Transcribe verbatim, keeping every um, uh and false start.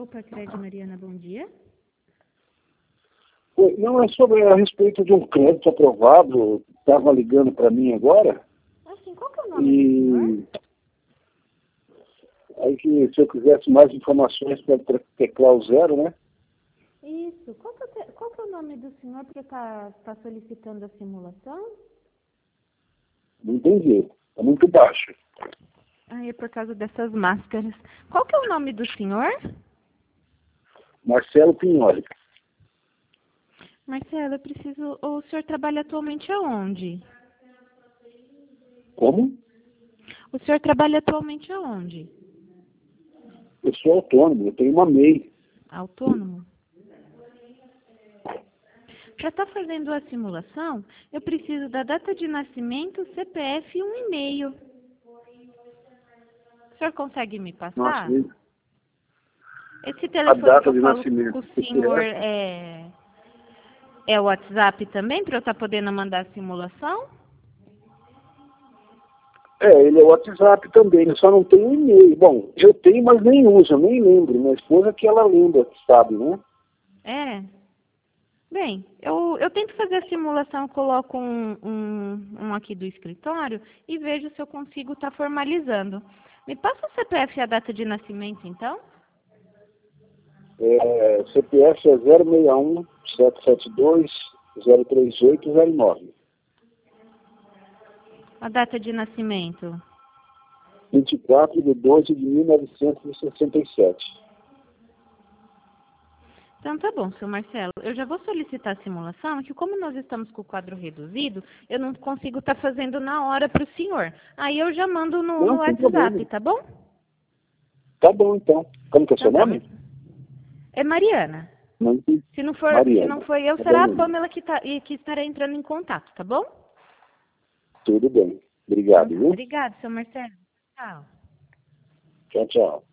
Cred Mariana, bom dia. Oi, não, é sobre a respeito de um crédito aprovado, estava ligando para mim agora. Assim, qual que é o nome E do senhor? aí que se eu quisesse mais informações para teclar o zero, né? Isso, qual que, é, o te- qual que é o nome do senhor que está tá solicitando a simulação? Não entendi, está muito baixo. Ah, é por causa dessas máscaras. Qual que é o nome do senhor? Marcelo Pinholi. Marcelo, eu preciso... O senhor trabalha atualmente aonde? Como? O senhor trabalha atualmente aonde? Eu sou autônomo, eu tenho uma M E I. Autônomo? Para estar fazendo a simulação, eu preciso da data de nascimento, C P F e um e-mail. O senhor consegue me Nossa, passar? Esse a telefone que data eu de falo com nascimento. o senhor é, é o WhatsApp também, para eu estar podendo mandar a simulação? É, ele é o WhatsApp também, eu só não tenho e-mail. Bom, eu tenho, mas nem uso, eu nem lembro. Minha esposa que ela lembra, sabe, né? É. Bem, eu, eu tento fazer a simulação, coloco um, um, um aqui do escritório e vejo se eu consigo estar formalizando. Me passa o C P F e a data de nascimento, então? É, C P F é zero seis um, sete sete dois, zero três oito zero nove. A data de nascimento? vinte e quatro de doze de mil novecentos e sessenta e sete. Então tá bom, seu Marcelo. Eu já vou solicitar a simulação, que como nós estamos com o quadro reduzido, eu não consigo estar fazendo na hora para o senhor. Aí eu já mando no, no Não, sem problema. WhatsApp, tá bom? Tá bom, então. Como que é Então seu tá. nome? É Mariana. Não entendi. Se não for, se não Mariana. for eu, Tá será a bom, Pamela que, tá, e que estará entrando em contato, tá bom? tudo bem. Então Obrigado, tá. viu? Obrigada, seu Marcelo. Tchau. Tchau, tchau.